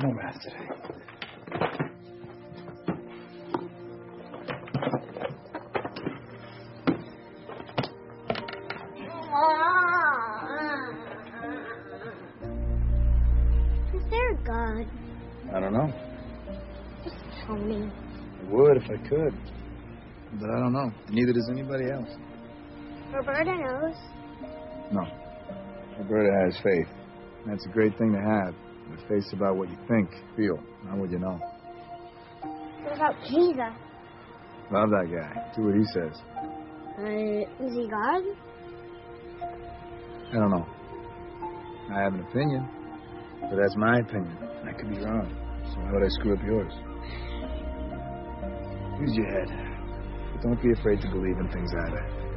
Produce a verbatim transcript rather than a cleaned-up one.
no math today. Is there a God? I don't know. Just tell me. I would if I could. But I don't know. Neither does anybody else. Roberta knows. No. Roberta has faith. That's a great thing to have. But faith's about what you think, feel, not what you know. What about Jesus? Love that guy. Do what he says. Uh, is he God? I don't know. I have an opinion. But that's my opinion. I could be wrong. So why would I screw up yours? Use your head. But don't be afraid to believe in things either.